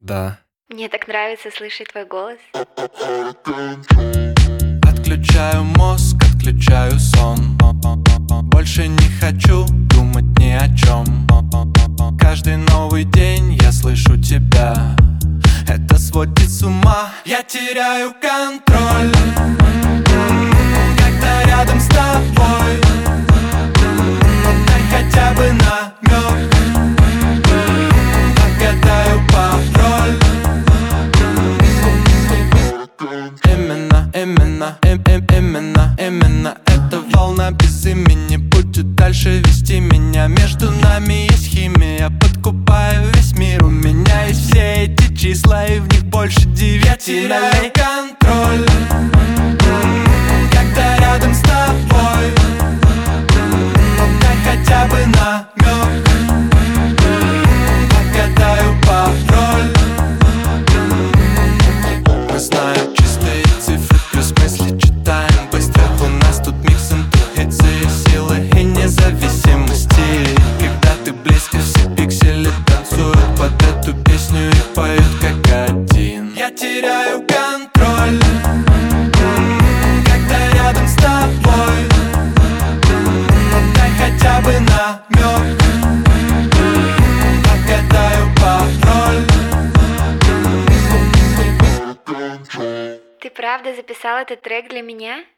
Да. Мне так нравится слышать твой голос. Отключаю мозг, отключаю сон. Больше не хочу думать ни о чем. Каждый новый день я слышу тебя. Это сводит с ума. Я теряю контроль, когда рядом с тобой. Дай хотя бы намек, отгадаю пароль. Именно эта волна без имени будет дальше вести меня. Между нами есть химия, подкупаю весь мир. У меня есть все эти числа, и в них больше 9. Теряю контроль, когда рядом с тобой. Дай хотя бы намек, отгадаю пароль. Мы знаем чистые цифры плюс мысли, читаем быстро. У нас тут микс интуиции, силы и независимости. Когда ты близко, все пиксели танцуют под эту песню и поют как один. Я теряю контроль, когда рядом с тобой. Дай хотя бы намек, отгадаю пароль. Ты правда записал этот трек для меня?